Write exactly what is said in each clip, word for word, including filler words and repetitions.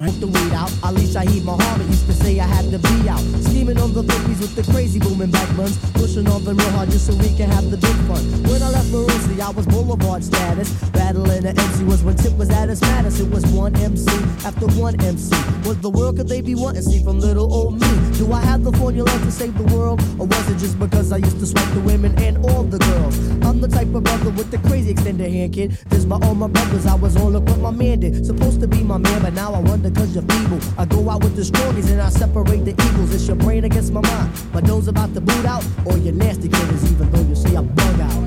Put the weed out, Ali Shaheed Muhammad used to say I had to be out. Scheming on the babies with the crazy booming back buns. Pushing on them real hard just so we can have the big fun. When I left Maroosie, I was Boulevard status. Battling the M C was when Tip was at his maddest. It was one M C after one M C. What the world could they be wanting? See from little old me. Do I have the formula to save the world? Or was it just because I used to swipe the women and all the girls? I'm the type of brother with the crazy extended hand, kid. This by all my brothers, I was on look what my man did. Supposed to be my man, but now I wonder cause you're feeble. I go out with the strongies and I separate the evils. It's your brain against my mind. My doug's about to boot out, or your nasty critters, even though you say I bug out.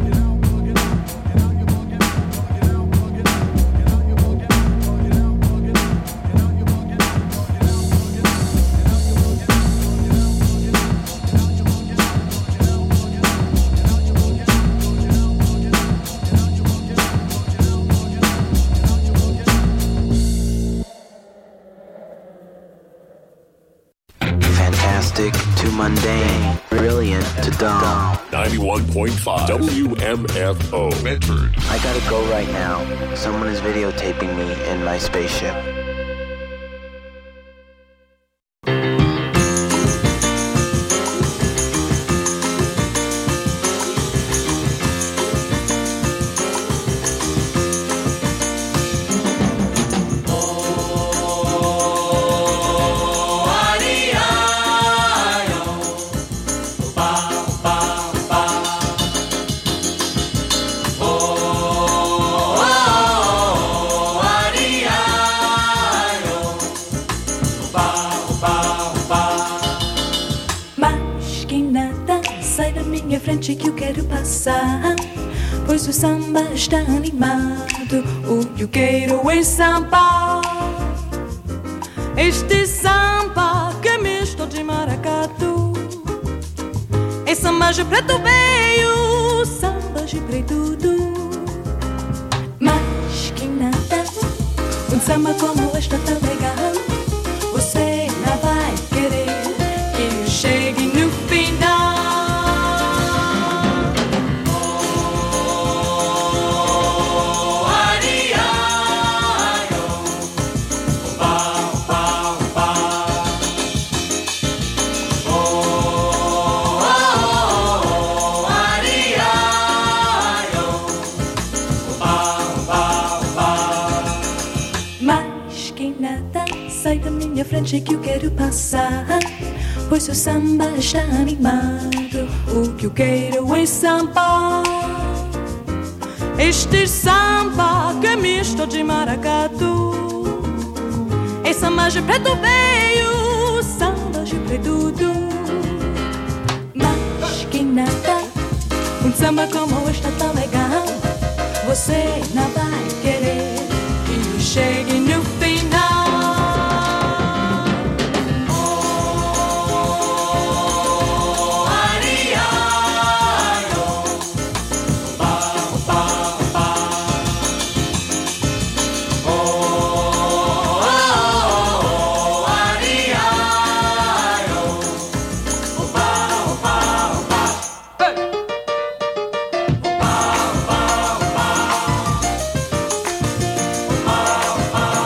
To mundane, brilliant to dumb. ninety-one point five W M F O Medford. I gotta go right now. Someone is videotaping me in my spaceship. Que eu quero passar, pois o samba está animado. O que eu quero é samba. Este samba que é misto de maracatu. É samba de preto veio, samba de preto do. Mas que nada, um samba como este tão legal. Você não vai querer que eu chegue no final. Frente que eu quero passar, pois o samba está animado. O que eu quero é samba. Este samba que é misto de maracatu. É samba de preto veio, samba de preto do. Mas que nada, um samba como este tão legal. Você não vai querer que eu chegue no final. Bye.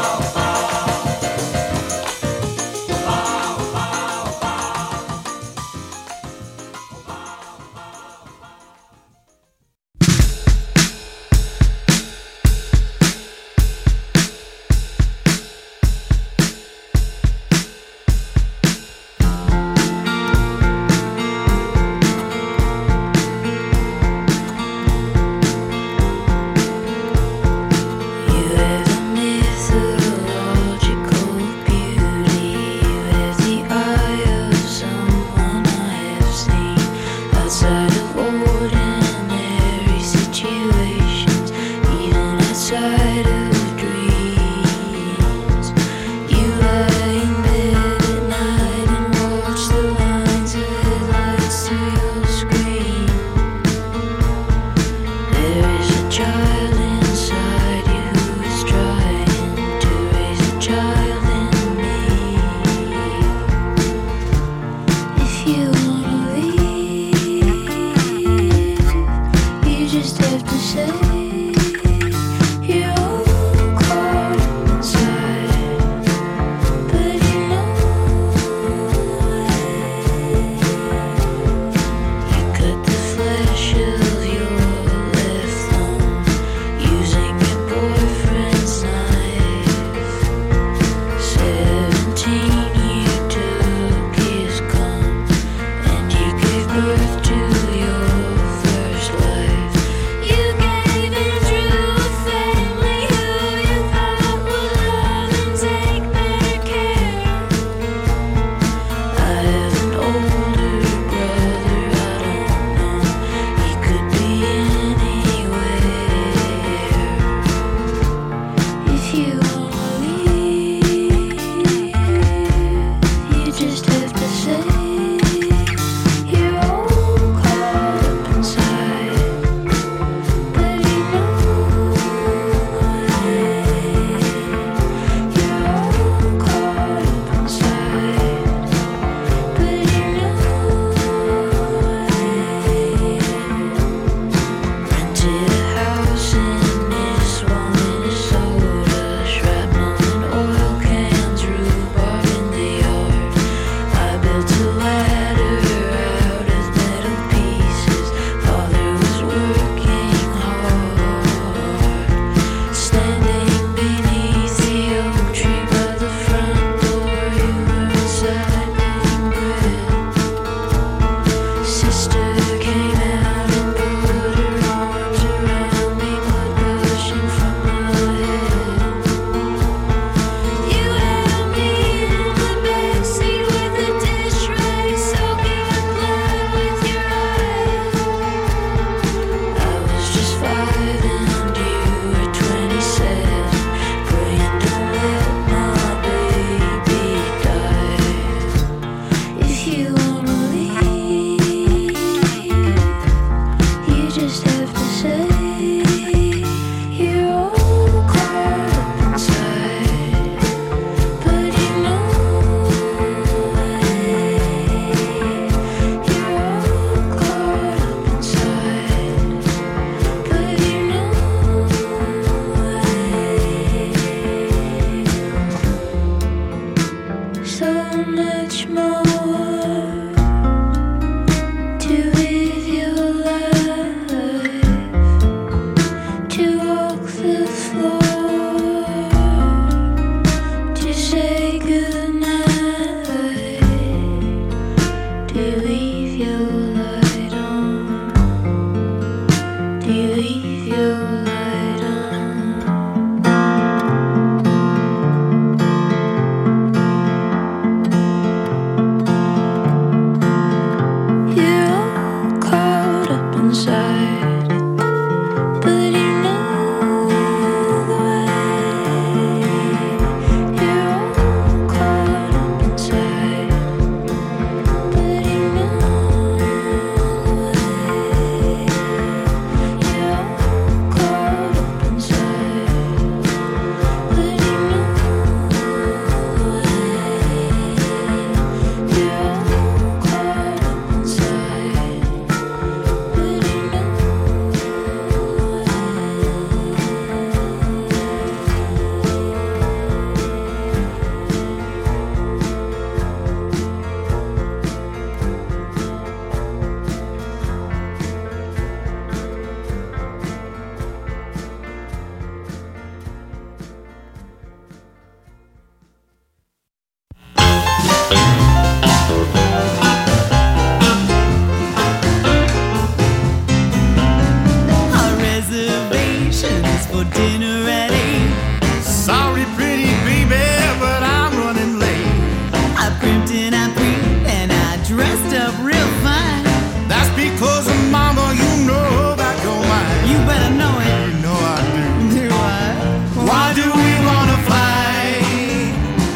Sorry, pretty baby, but I'm running late. I primped and I prepped and I dressed up real fine. That's because, mama, you know that you're mine. You better know it. You know I do. Do I? Why do we wanna fight?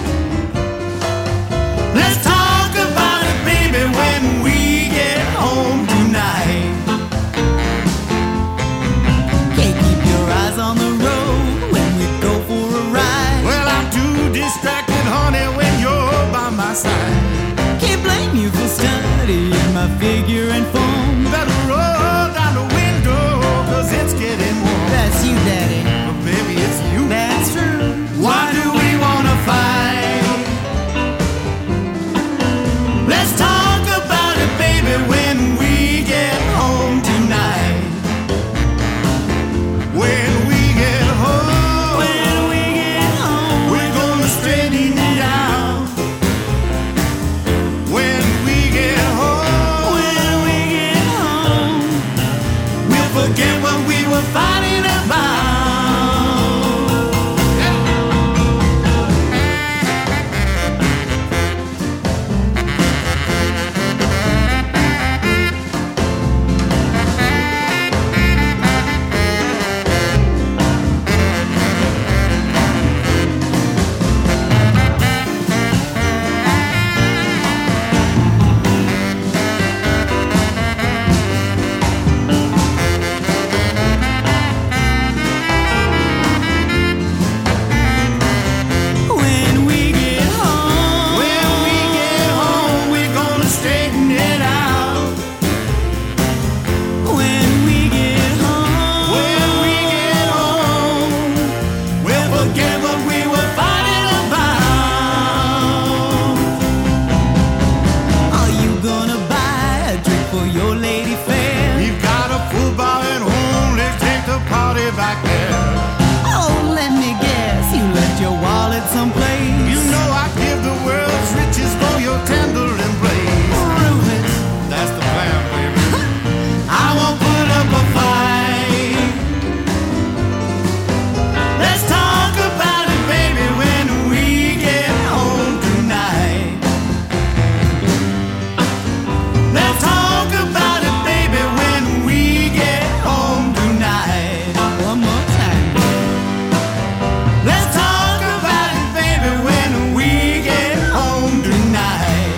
Let's talk about it, baby, when we get home tonight. Can't keep your eyes on the road when we go for a ride. Well, I'm too distracted, honey, when you're by my side. Can't blame you for studying my figure and form. Better roll down the window, cause it's getting warm. That's you, Daddy. But baby, it's you. That's true. Why do we wanna fight? Let's talk about it, baby, when we get home tonight. When we get home, When we get home, we're gonna straighten it out. When we get home, when we get home, we'll forget what we were fighting about. when we get home, When we get home, we're gonna straighten it out. when we get home, When we get home, we'll forget what we were fighting about. are you gonna buy a drink for your lady fair? We've got a full bar at home, let's take the party back there. Oh, let me guess, you left your wallet someplace. You know I give the world's riches for your tender embrace. Prove it. That's the plan, baby. I won't put up a fight. Let's talk about it, baby, when we get home tonight. Let's talk about it, baby, when we get home tonight. One more time. Let's talk about it, baby, when we get home tonight.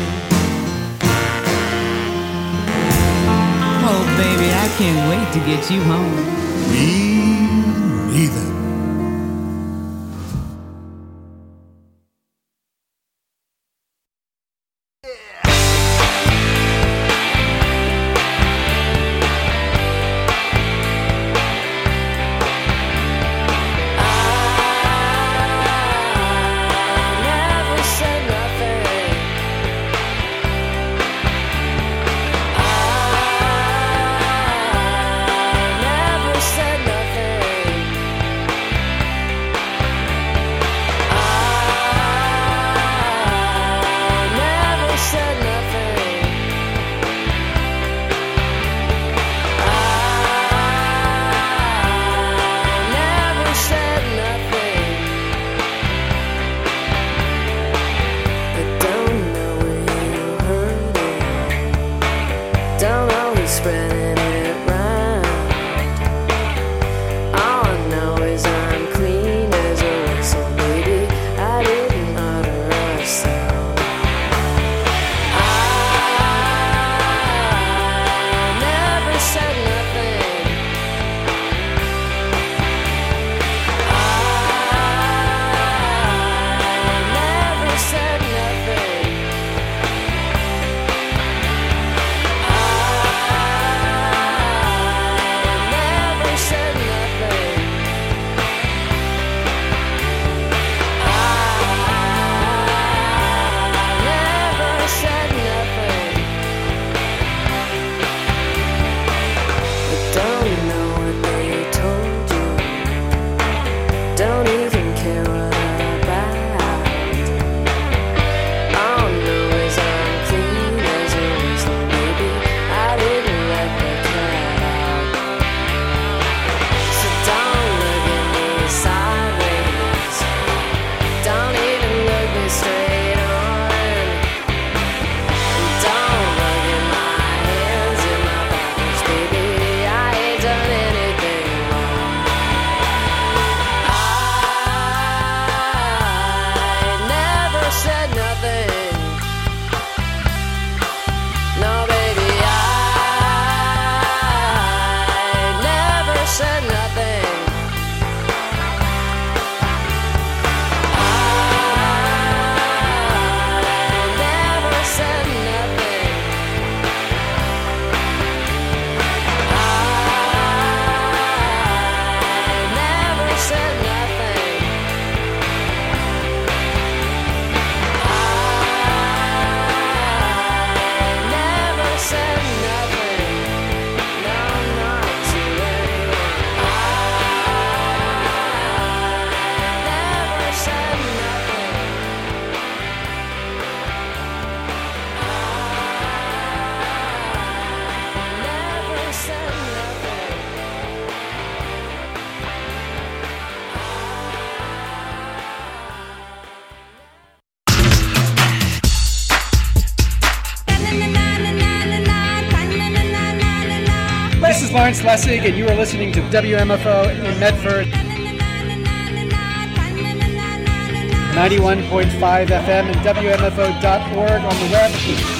Oh, baby, I can't wait to get you home. Me neither. Never said nothing. I never said nothing. Lawrence Lessig, and you are listening to W M F O in Medford. ninety-one point five F M and W M F O dot org on the web.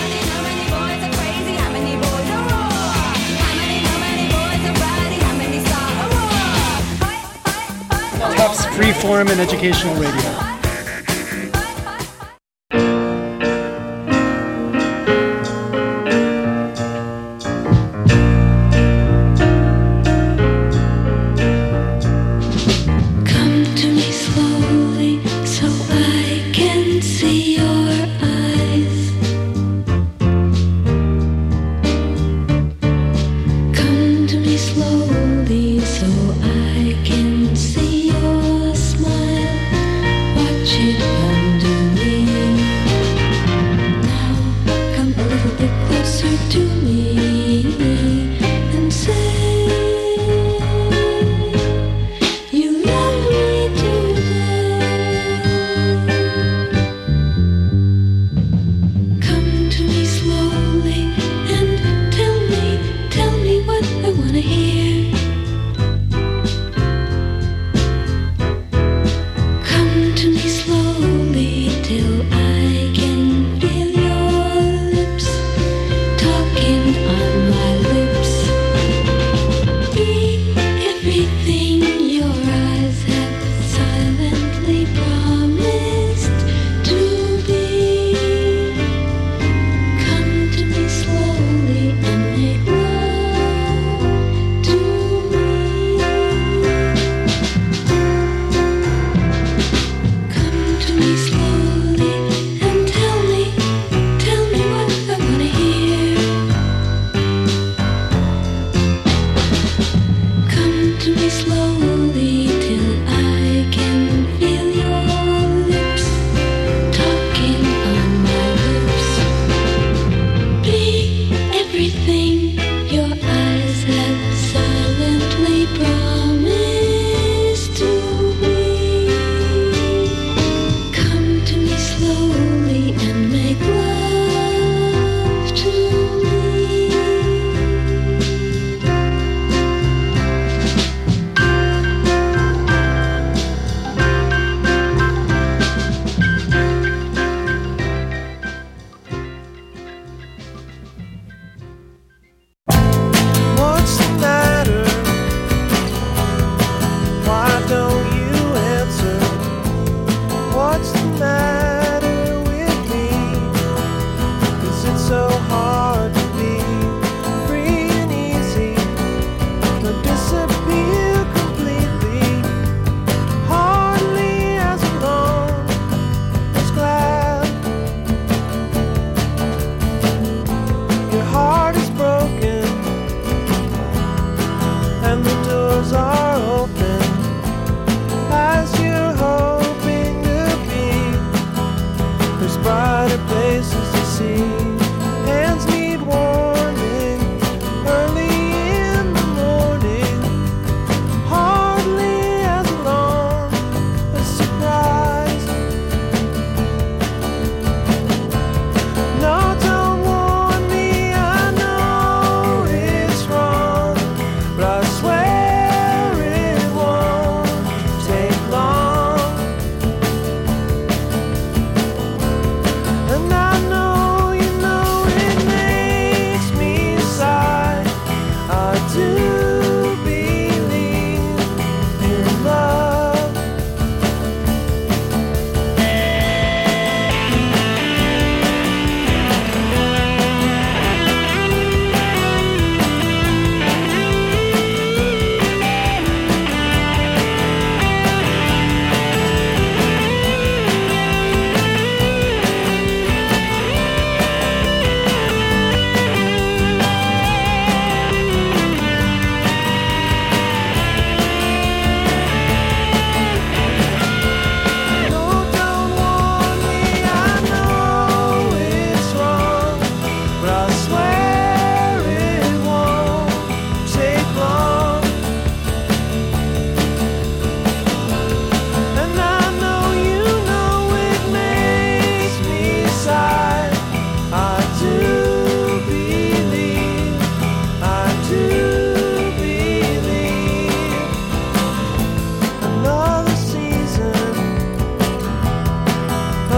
Tufts Freeform and Educational Radio. Slowly, so I can see your smile.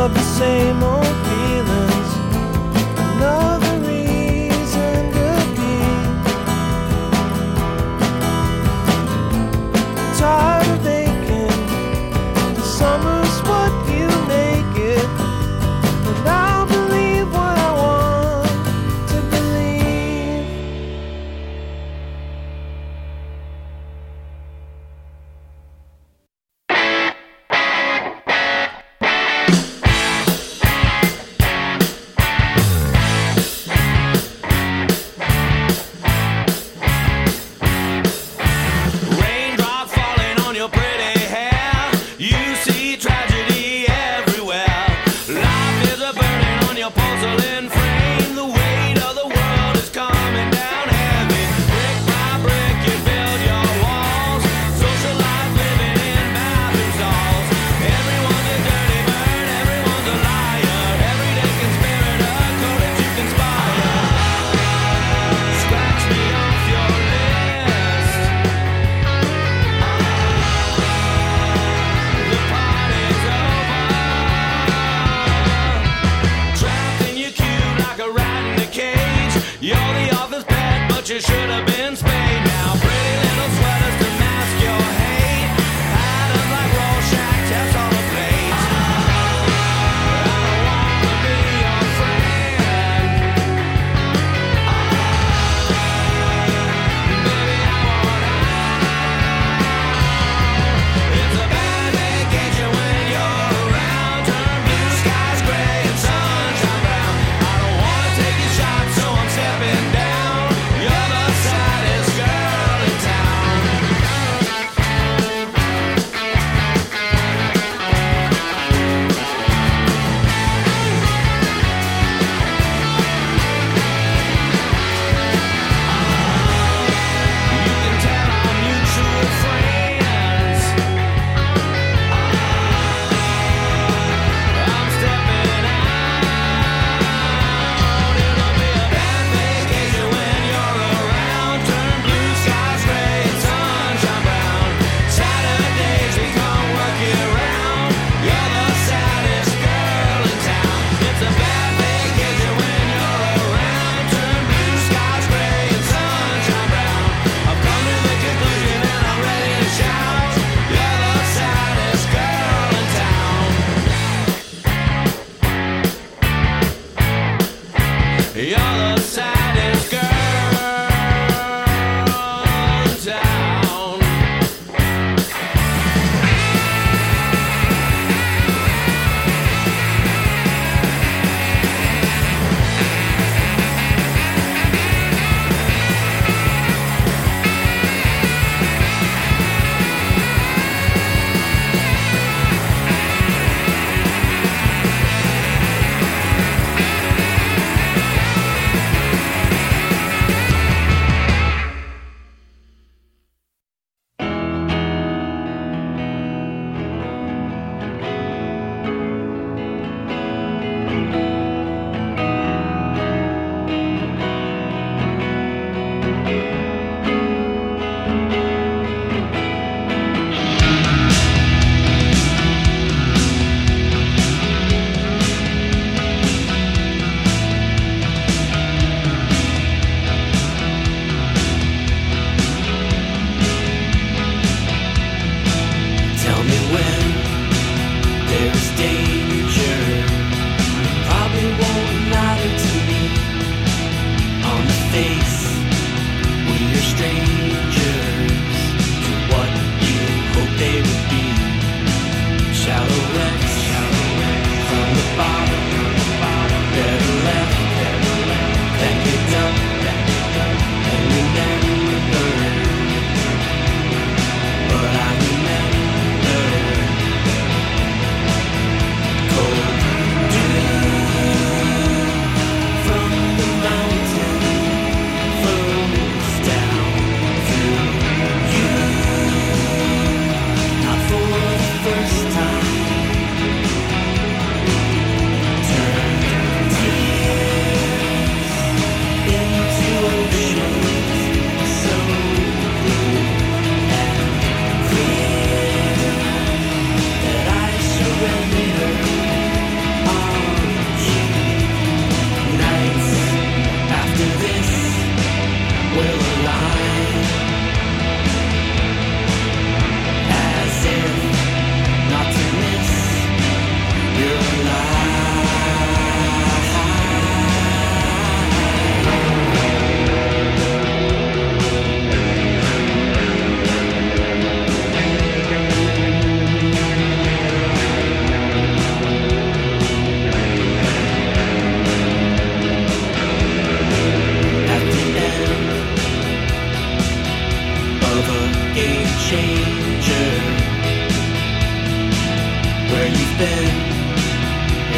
of the same old feelings. Another reason to be tired of aching. The summer's what you make it, and I'll believe what I want to believe.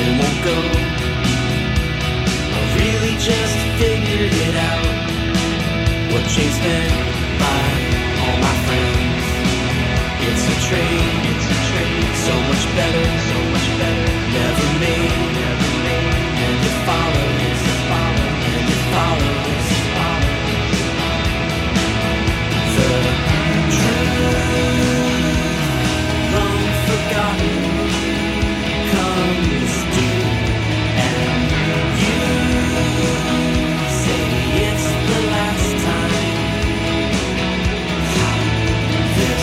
it won't go. I really just figured it out. What changed meant by all my friends. It's a trade, it's a trade. So much better, so much better. Never made, never made. And it follows, it follows, and it follows, it follows. The truth, long forgotten, comes due, and you say it's the last time. This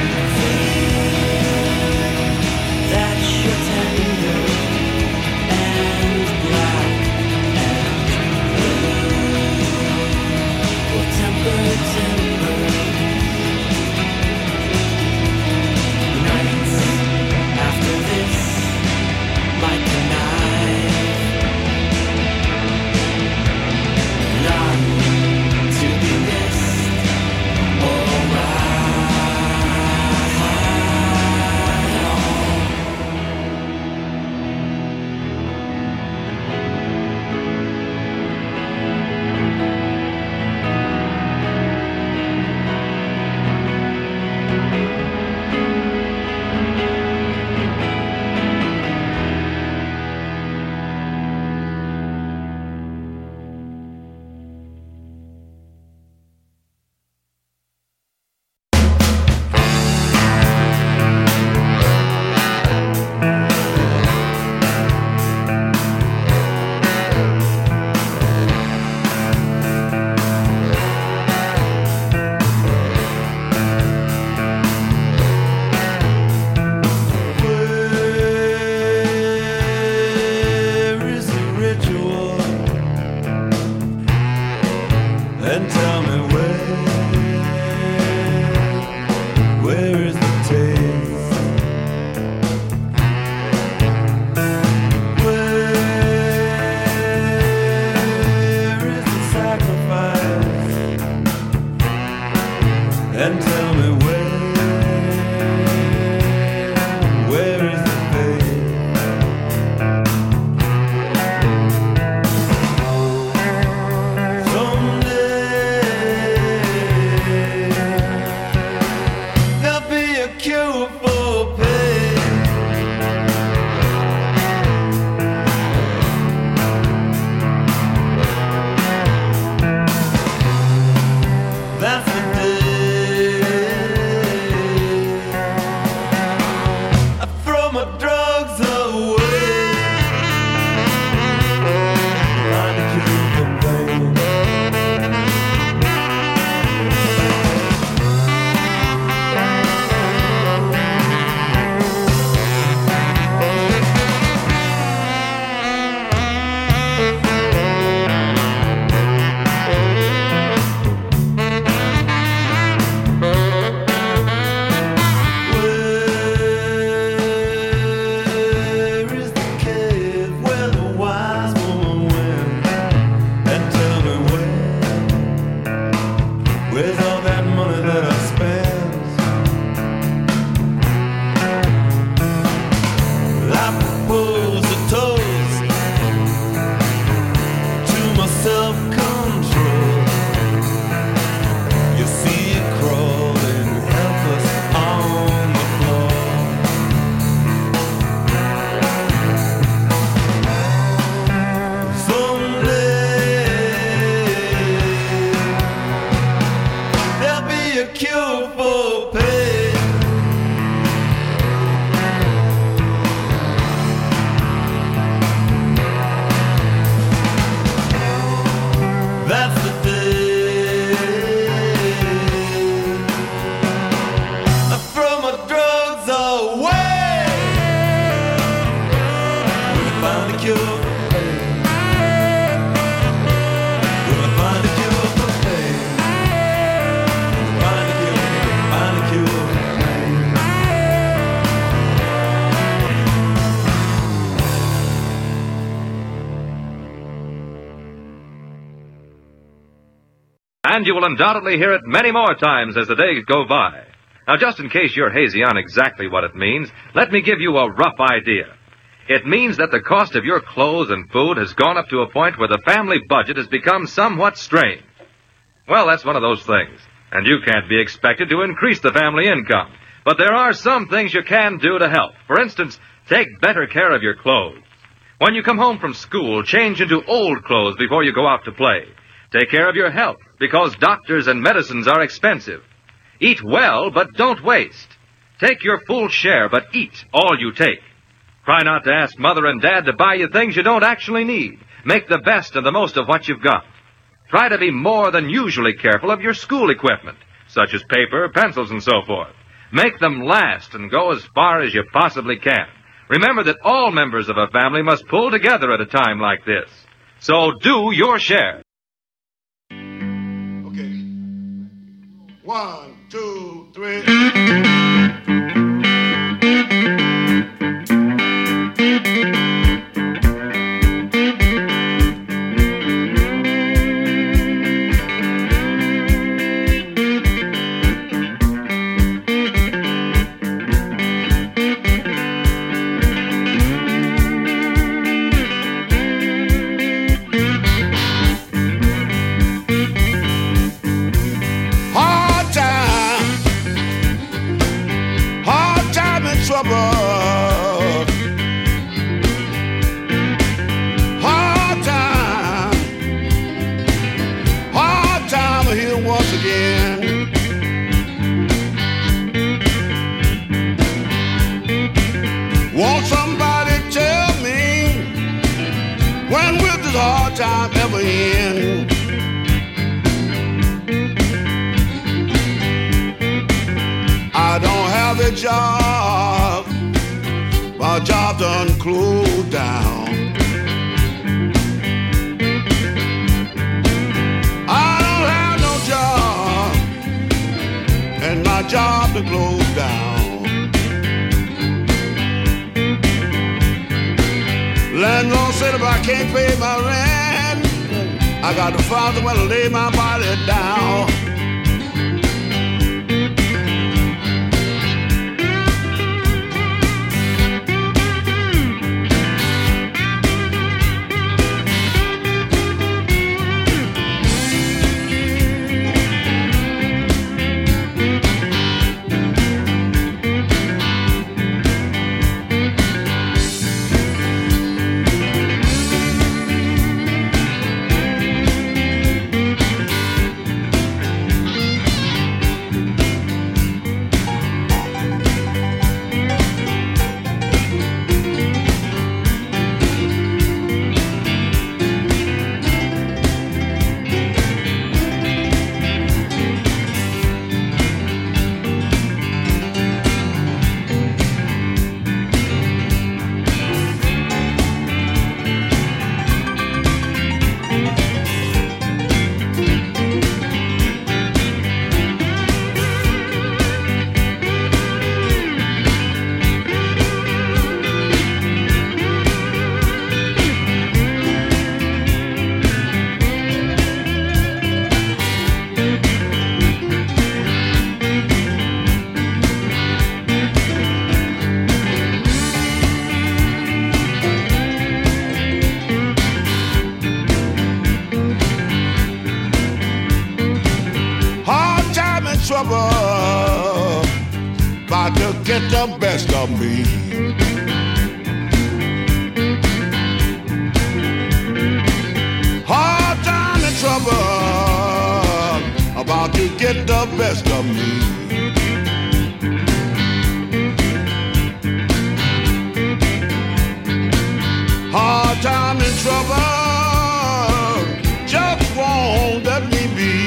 thing that you're tender and black and blue will temper, temper. Nights after this, like a knife, not to be missed or where is the ritual? And tell me where, where is the taste? Where is the sacrifice? And tell me where, where is the faith? Someday there'll be a cure for pain. That's the day I throw my drugs away. Find a cure for pain. Where is the cave where the wise woman went? And tell me where, where's all that money that I spent? I propose a toast to my self-control. You see it crawling helpless on the floor. Someday there'll be a cure for pain. That's the day I throw my drugs away. Will I find a cure for pain? Will I find a cure for pain? Find a cure, find a cure for pain. And you will undoubtedly hear it many more times as the days go by. Now, just in case you're hazy on exactly what it means, let me give you a rough idea. It means that the cost of your clothes and food has gone up to a point where the family budget has become somewhat strained. Well, that's one of those things, and you can't be expected to increase the family income. But there are some things you can do to help. For instance, take better care of your clothes. When you come home from school, change into old clothes before you go out to play. Take care of your health, because doctors and medicines are expensive. Eat well, but don't waste. Take your full share, but eat all you take. Try not to ask Mother and Dad to buy you things you don't actually need. Make the best and the most of what you've got. Try to be more than usually careful of your school equipment, such as paper, pencils, and so forth. Make them last and go as far as you possibly can. Remember that all members of a family must pull together at a time like this. So do your share. Okay. One, two, three. Won't somebody tell me, when will this hard time ever end? I don't have a job, my job done closed down. I don't have no job, and my job done closed down. Landlord said if I can't pay my rent, I got to find somewhere to lay my body down. Trouble about to get the best of me. Hard time and trouble about to get the best of me. Hard time and trouble just won't let me be.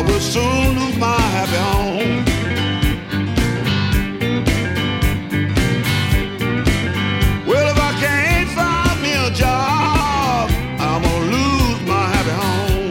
will soon lose my happy home. Well, if I can't find me a job, I'm gonna lose my happy home.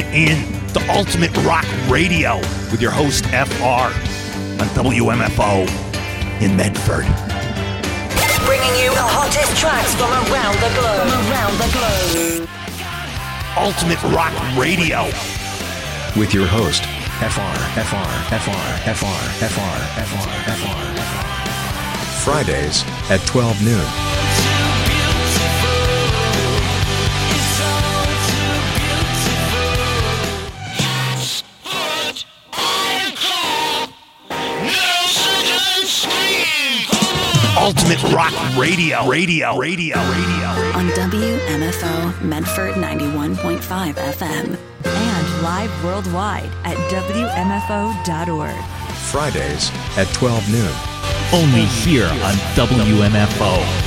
in to Ultimate Rock Radio with your host, F R, on W M F O in Medford. Bringing you the hottest tracks from around the globe. From around the globe. Ultimate Rock Radio with your host, F R, F R, F R, F R, F R, F R, F R, F R. Fridays at twelve noon. Ultimate Rock Radio, Radio, Radio, Radio. On W M F O Medford ninety-one point five F M. And live worldwide at W M F O dot org. Fridays at twelve noon. Only here on W M F O.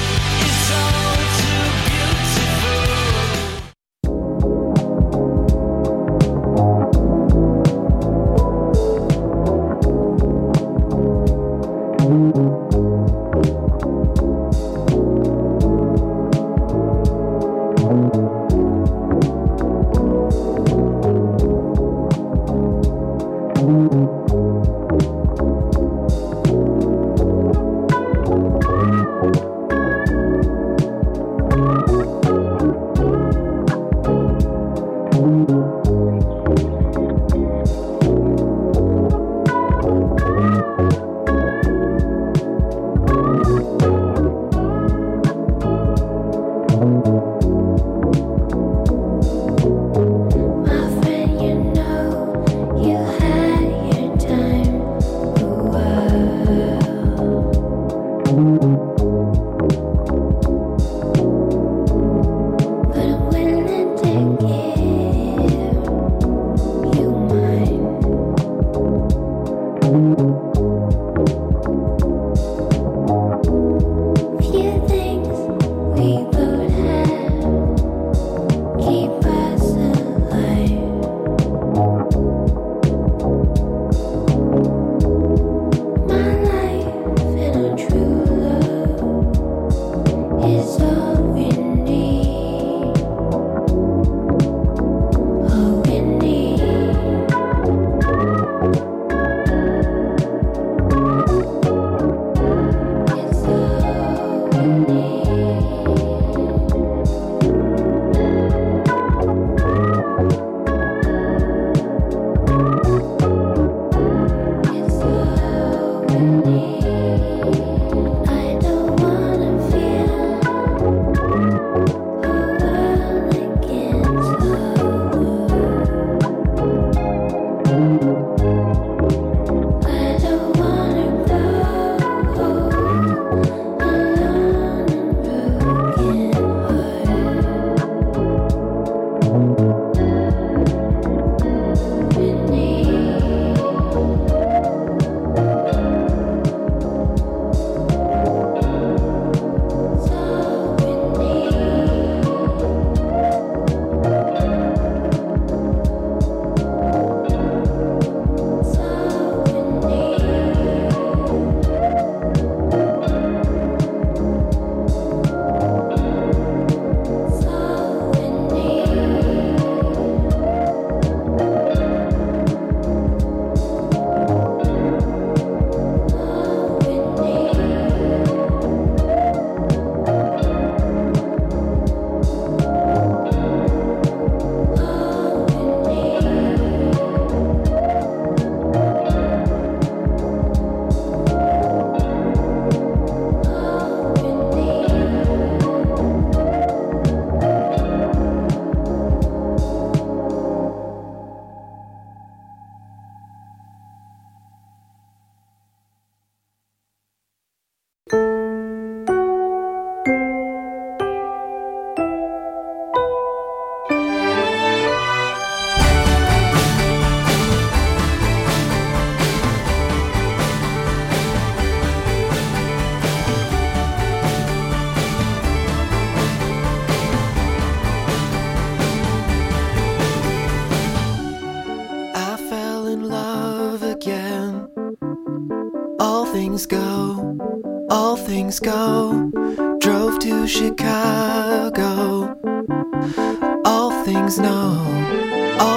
things go, all things go. Drove to Chicago. All things know, all things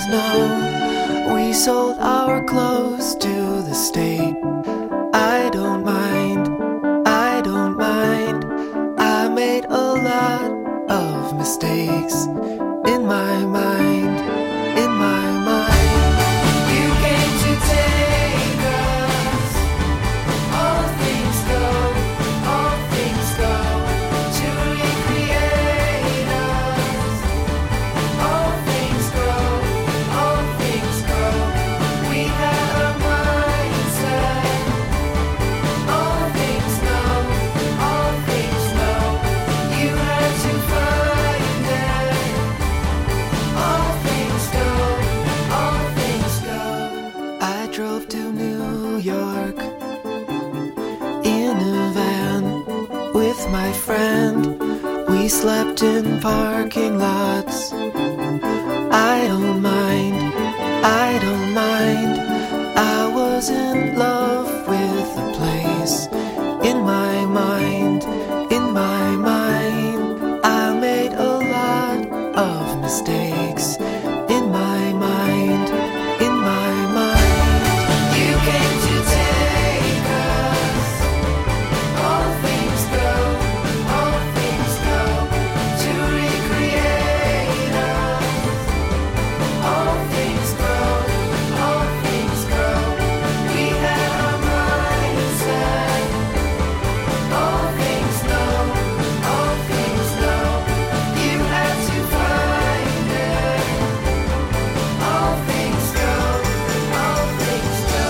was no. We sold our clothes to the state. I don't mind, I don't mind. I made a lot of mistakes in my mind, in my mind. You came to take us. All things go, all things go to recreate us. All things grow, all things grow. We had a mindset. All things know, all things know. You had to find it. All things go, all things go. I drove to New York in a van with my friend. We slept in parking lots. I don't mind, I don't mind. I was in love with the place. In my mind, in my mind. I made a lot of mistakes. In my mind, in my mind. You came to take us. All things go, all things go to recreate us. All things grow, all things grow. We had a mindset. All things know, all things know. You had to find it. All things go, all things go.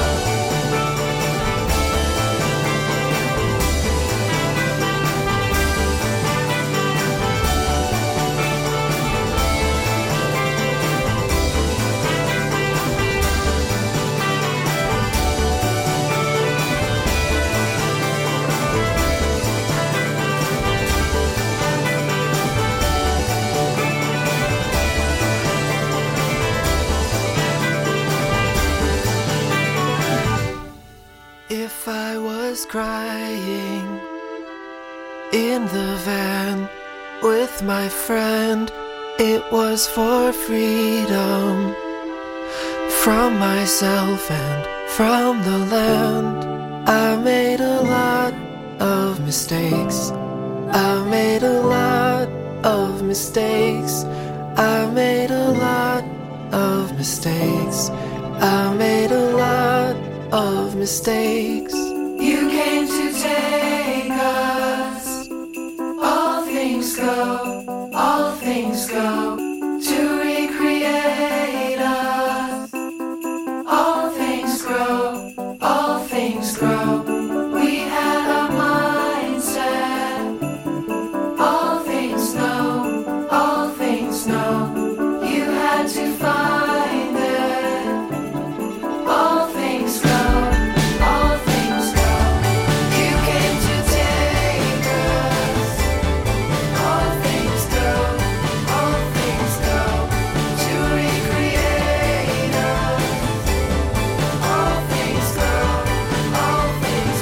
If I was crying in the van with my friend, it was for freedom from myself and from the land. I made a lot of mistakes. I made a lot of mistakes. I made a lot of mistakes. I made a lot of mistakes. You came to take us. All things go, all things go to recreate us. All things grow, all things grow. We had a mindset. All things know, all things know. You had to find it. All things go, all things go. You came to take us. All things go, all things go to recreate us. All things go, all things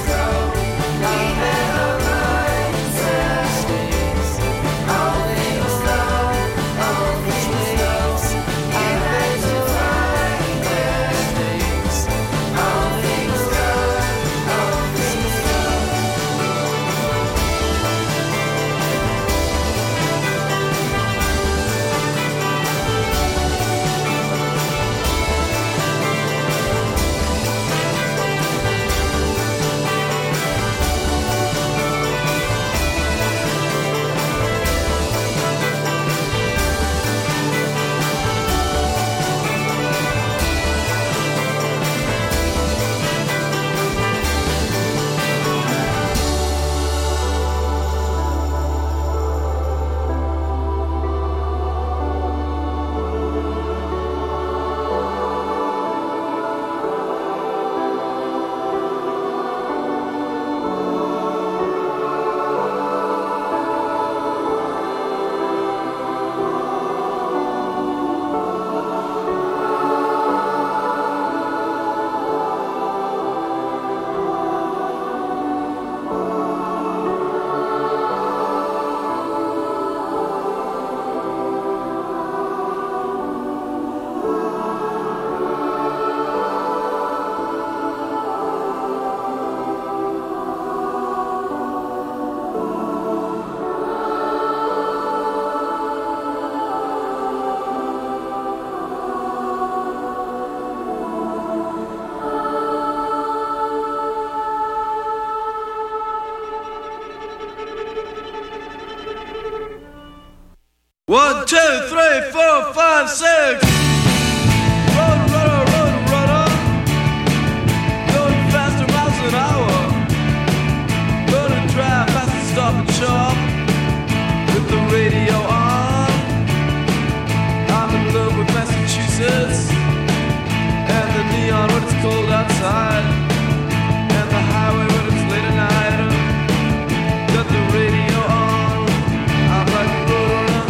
two, three, four, five, six. Road runner, road runner, going faster miles an hour. Gonna drive fast and stop and shop with the radio on. I'm in love with Massachusetts and the neon when it's cold outside, and the highway when it's late at night. Got the radio on. I'm like a road runner.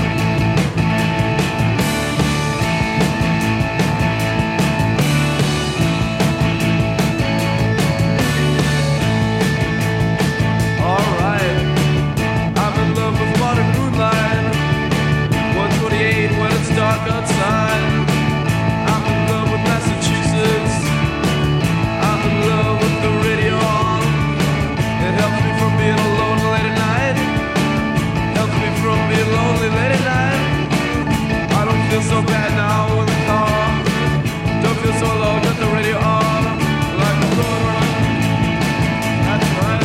Alright, I'm in love with modern moonlight. one twenty-eight when it's dark outside. I'm in love with Massachusetts. I'm in love with the radio on. It helps me from being alone late at night. Helps me from being lonely late at night. I don't feel so bad now in the car. Don't feel so low, got the radio on. Like a road runner. That's right.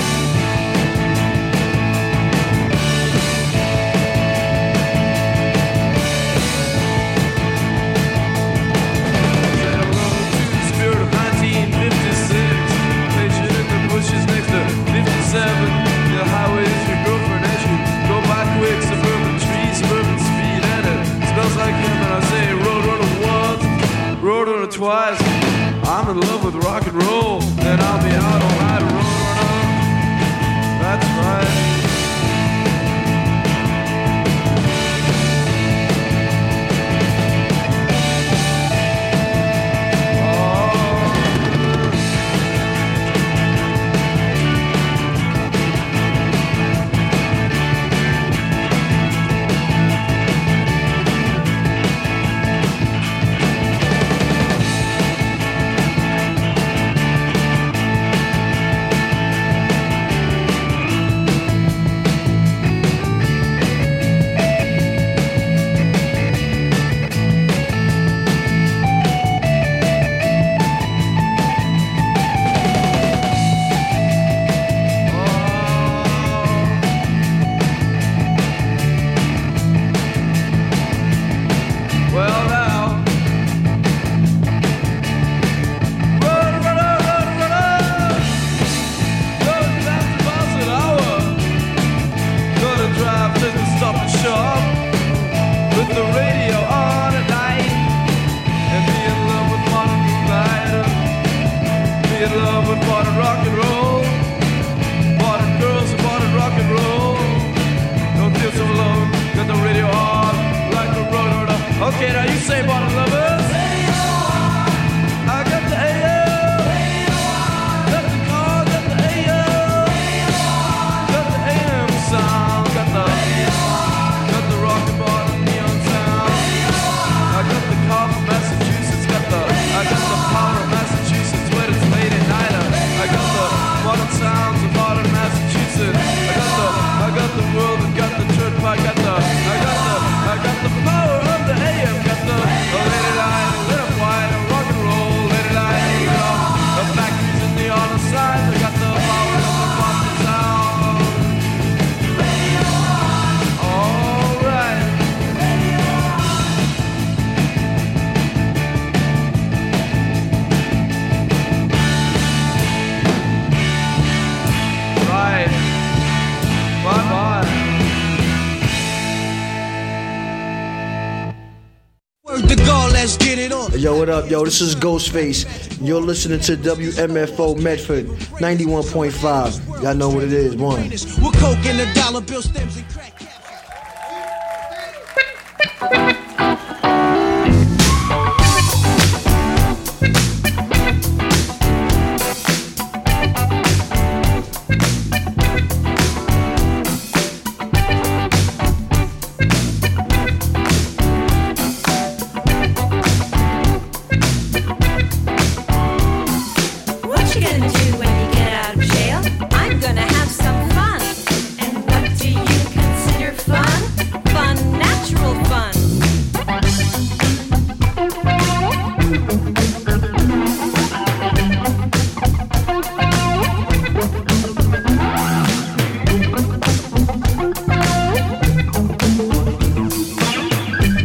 Say hello to the spirit of nineteen fifty-six. Pictured in the bushes next to fifty-seven. The highway is your girlfriend as you go by quick. Suburban trees, suburban speed, and it smells like him. And I say road runner once, road runner twice. I'm in love with rock and roll, and I'll be out all night, road runner. That's right. Well now, road runner, road runner, going fast miles an hour. Gonna drive to the stop and shop with the radio on at night, and be in love with modern moonlight. Be in love with modern rock and roll, modern girls and modern rock and roll. Don't feel so alone, got the radio on like a road runner. Okay, now you say modern lovers. I got the A O. Got the car, got the A O. Got the A M sound. Got the got the rock and modern neon sound. I got the car from Massachusetts. Got the I got the power of Massachusetts when it's late at night. I got the modern sounds of modern Massachusetts. I got the I got the world and got the church pie. Got the I got the I got the power of the A M. Got the oh, late at night, lit up white, rock and roll, late at night, you know, the factories in the on the side. I got the power of the Boston sound. All right. Right. Bye bye. Word to God, let's get it on. Yo, what up, yo? This is Ghostface. You're listening to W M F O Medford ninety-one point five. Y'all know what it is. One. We're coke and the dollar bill stems and crack.